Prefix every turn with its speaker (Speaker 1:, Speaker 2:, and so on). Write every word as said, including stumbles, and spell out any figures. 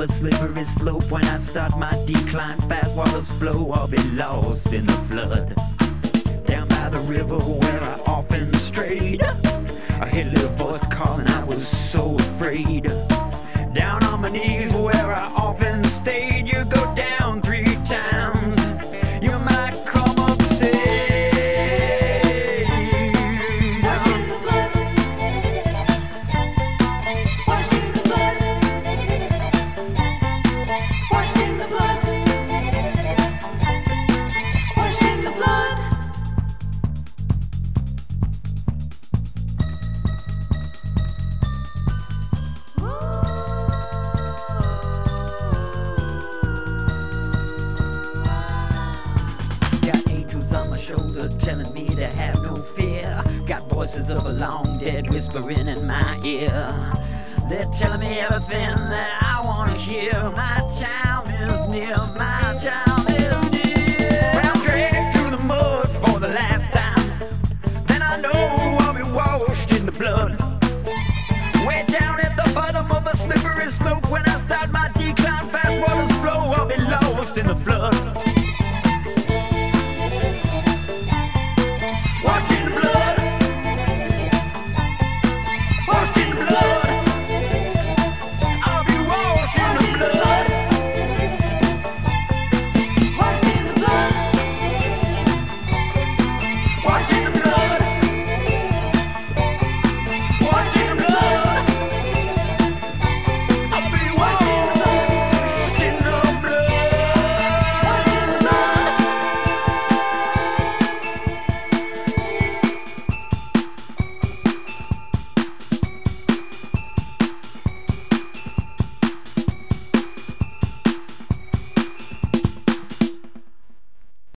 Speaker 1: a slippery slope. When I start my decline, fast waters flow. I'll be lost in the flood. Down by the river where I often strayed, I heard a little voice calling, I was so afraid. Down on my knees where I often stayed, you go down three times, you might come up saved.
Speaker 2: Washed in the flood. Washed in the flood. Washed in the blood. Washed in the blood.
Speaker 1: Got angels on my shoulder telling me to have no fear. Got voices of a long dead whispering in my ear. They're telling me everything that I want to hear. My time is near, my time is near. When I'm dragged through the mud for the last time, then I know I'll be washed in the blood. Way down at the bottom of a slippery slope, when I start my decline, fast waters flow, I'll be lost in the flood.